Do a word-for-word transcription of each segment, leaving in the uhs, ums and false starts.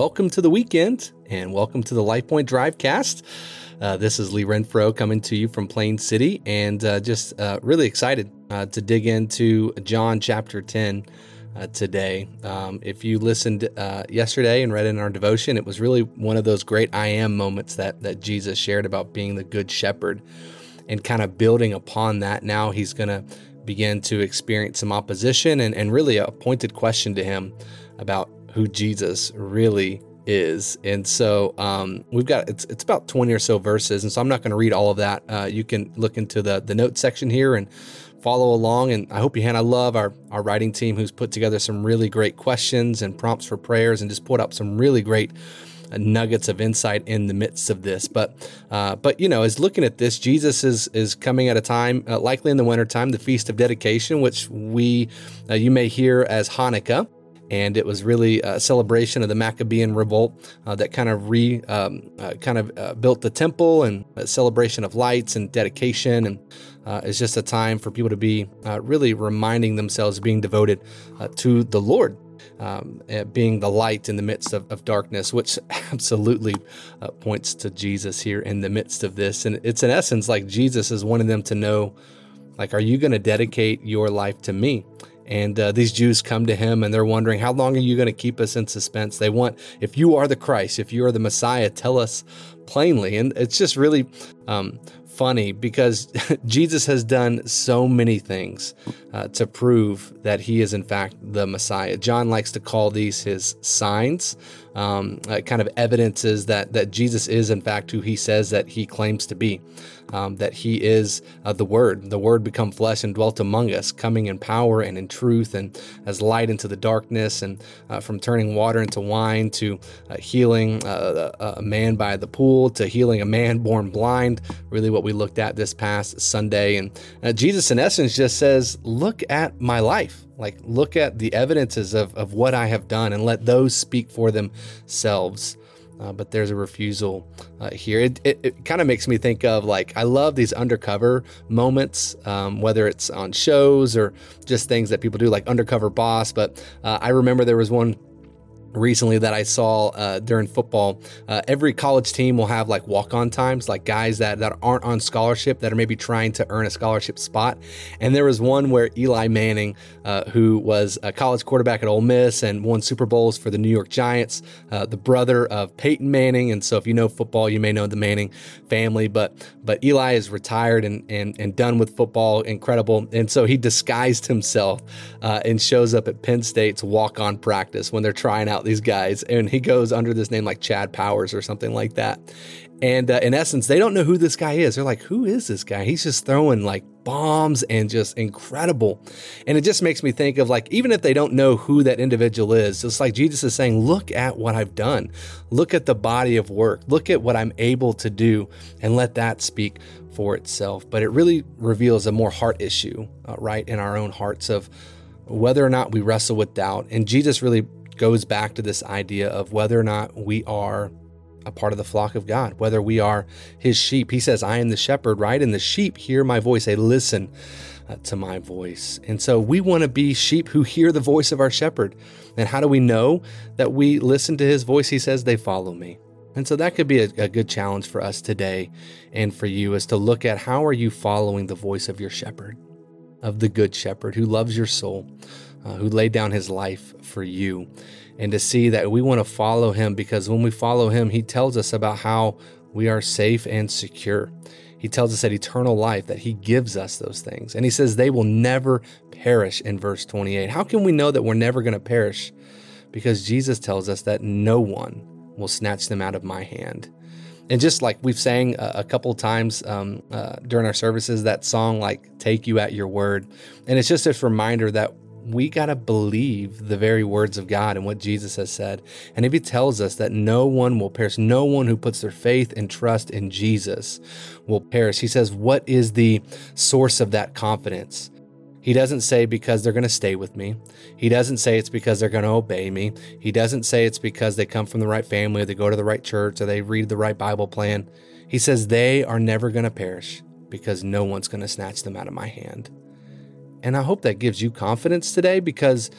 welcome to the weekend and welcome to the LifePoint Drivecast. Uh, this is Lee Renfro coming to you from Plain City, and uh, just uh, really excited uh, to dig into John chapter ten uh, today. Um, if you listened uh, yesterday and read in our devotion, it was really one of those great I am moments that that Jesus shared about being the good shepherd, and kind of building upon that. Now he's going to begin to experience some opposition and, and really a pointed question to him about who Jesus really is. And so um, we've got, it's it's about twenty or so verses. And so I'm not going to read all of that. Uh, you can look into the, the notes section here and follow along. And I hope you can. I love our, our writing team who's put together some really great questions and prompts for prayers and just put up some really great uh, nuggets of insight in the midst of this. But, uh, but you know, as looking at this, Jesus is is coming at a time, uh, likely in the wintertime, the Feast of Dedication, which we, uh, you may hear as Hanukkah. And it was really a celebration of the Maccabean revolt uh, that kind of re, um, uh, kind of uh, built the temple, and a celebration of lights and dedication. And uh, it's just a time for people to be uh, really reminding themselves of being devoted uh, to the Lord, um, being the light in the midst of, of darkness, which absolutely uh, points to Jesus here in the midst of this. And it's in essence like Jesus is wanting them to know, like, are you going to dedicate your life to me? And uh, these Jews come to him and they're wondering, how long are you going to keep us in suspense? They want, if you are the Christ, if you are the Messiah, tell us plainly. And it's just really um, funny because Jesus has done so many things uh, to prove that he is in fact the Messiah. John likes to call these his signs, um, uh, kind of evidences that that Jesus is in fact who he says that he claims to be. Um, that he is uh, the Word, the Word become flesh and dwelt among us, coming in power and in truth and as light into the darkness, and uh, from turning water into wine to uh, healing uh, a man by the pool to healing a man born blind, really what we looked at this past Sunday. And uh, Jesus in essence just says, look at my life. Like, look at the evidences of, of what I have done and let those speak for themselves. Uh, but there's a refusal uh, here. It, it, it kind of makes me think of, like, I love these undercover moments, um, whether it's on shows or just things that people do, like Undercover Boss. But uh, I remember there was one recently that I saw uh, during football. Uh, every college team will have like walk-on times, like guys that, that aren't on scholarship that are maybe trying to earn a scholarship spot. And there was one where Eli Manning, uh, who was a college quarterback at Ole Miss and won Super Bowls for the New York Giants, uh, the brother of Peyton Manning. And so if you know football, you may know the Manning family, but but Eli is retired and and, and done with football, incredible. And so he disguised himself uh, and shows up at Penn State's walk-on practice when they're trying out these guys, and he goes under this name like Chad Powers or something like that. And uh, in essence, they don't know who this guy is. They're like, who is this guy? He's just throwing like bombs and just incredible. And it just makes me think of, like, even if they don't know who that individual is, it's like Jesus is saying, look at what I've done. Look at the body of work. Look at what I'm able to do, and let that speak for itself. But it really reveals a more heart issue, uh, right, in our own hearts of whether or not we wrestle with doubt. And Jesus really goes back to this idea of whether or not we are a part of the flock of God, whether we are his sheep. He says, I am the shepherd, right? And the sheep hear my voice. They listen uh, to my voice. And so we want to be sheep who hear the voice of our shepherd. And how do we know that we listen to his voice? He says, they follow me. And so that could be a, a good challenge for us today and for you, is to look at, how are you following the voice of your shepherd, of the good shepherd who loves your soul, Uh, who laid down his life for you, and to see that we want to follow him, because when we follow him, he tells us about how we are safe and secure. He tells us that eternal life, that he gives us those things. And he says they will never perish in verse twenty-eight. How can we know that we're never going to perish? Because Jesus tells us that no one will snatch them out of my hand. And just like we've sang a, a couple times um, uh, during our services, that song, like, take you at your word. And it's just this reminder that we got to believe the very words of God and what Jesus has said. And if he tells us that no one will perish, no one who puts their faith and trust in Jesus will perish, he says, what is the source of that confidence? He doesn't say because they're going to stay with me. He doesn't say it's because they're going to obey me. He doesn't say it's because they come from the right family, or they go to the right church, or they read the right Bible plan. He says they are never going to perish because no one's going to snatch them out of my hand. And I hope that gives you confidence today, because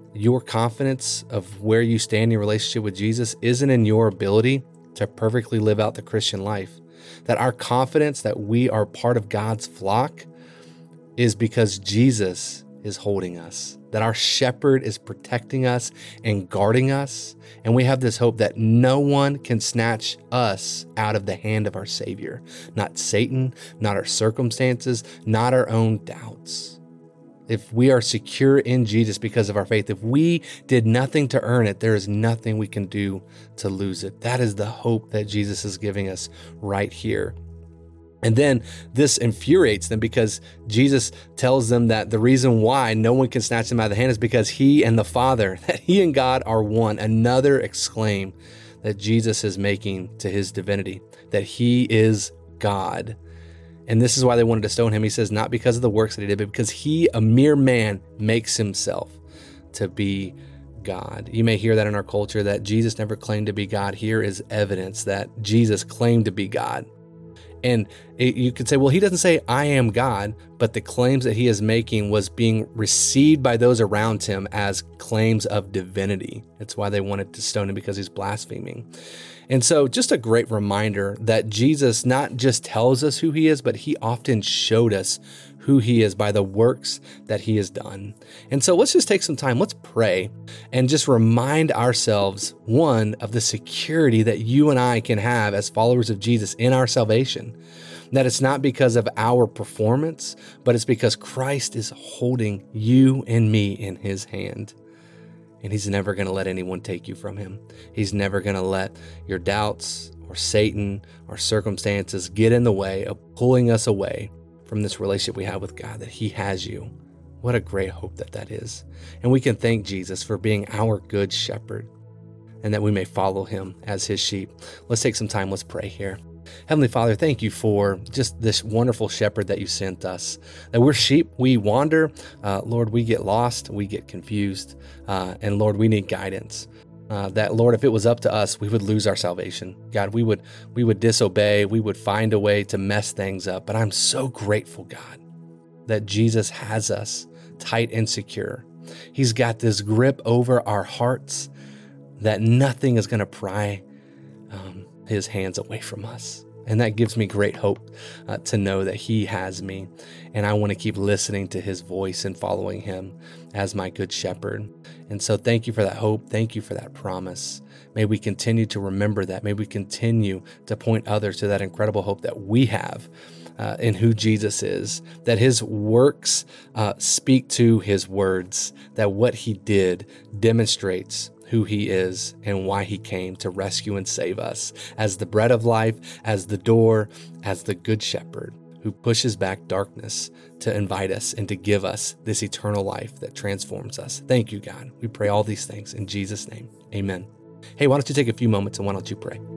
your confidence of where you stand in your relationship with Jesus isn't in your ability to perfectly live out the Christian life. That our confidence that we are part of God's flock is because Jesus is holding us, that our shepherd is protecting us and guarding us. And we have this hope that no one can snatch us out of the hand of our Savior, not Satan, not our circumstances, not our own doubts. If we are secure in Jesus because of our faith, if we did nothing to earn it, there is nothing we can do to lose it. That is the hope that Jesus is giving us right here. And then this infuriates them because Jesus tells them that the reason why no one can snatch them out of the hand is because he and the Father, that he and God are one. Another exclaim that Jesus is making to his divinity, that he is God. And this is why they wanted to stone him. He says, not because of the works that he did, but because he, a mere man, makes himself to be God. You may hear that in our culture, that Jesus never claimed to be God. Here is evidence that Jesus claimed to be God. And it, you could say, well, he doesn't say, I am God, but the claims that he is making was being received by those around him as claims of divinity. That's why they wanted to stone him, because he's blaspheming. And so just a great reminder that Jesus not just tells us who he is, but he often showed us who he is by the works that he has done. And so let's just take some time, let's pray and just remind ourselves, one, of the security that you and I can have as followers of Jesus in our salvation. That it's not because of our performance, but it's because Christ is holding you and me in his hand. And he's never going to let anyone take you from him. He's never going to let your doubts or Satan or circumstances get in the way of pulling us away from this relationship we have with God, that he has you. What a great hope that that is. And we can thank Jesus for being our good shepherd, and that we may follow him as his sheep. Let's take some time. Let's pray here. Heavenly Father, thank you for just this wonderful shepherd that you sent us, that we're sheep, we wander. Uh, Lord, we get lost, we get confused. Uh, and Lord, we need guidance. Uh, that, Lord, if it was up to us, we would lose our salvation. God, we would we would disobey. We would find a way to mess things up. But I'm so grateful, God, that Jesus has us tight and secure. He's got this grip over our hearts that nothing is going to pry um, his hands away from us. And that gives me great hope uh, to know that he has me. And I want to keep listening to his voice and following him as my good shepherd. And so thank you for that hope. Thank you for that promise. May we continue to remember that. May we continue to point others to that incredible hope that we have uh, in who Jesus is, that his works uh, speak to his words, that what he did demonstrates who he is and why he came to rescue and save us as the bread of life, as the door, as the good shepherd who pushes back darkness to invite us and to give us this eternal life that transforms us. Thank you, God. We pray all these things in Jesus' name. Amen. Hey, why don't you take a few moments and why don't you pray?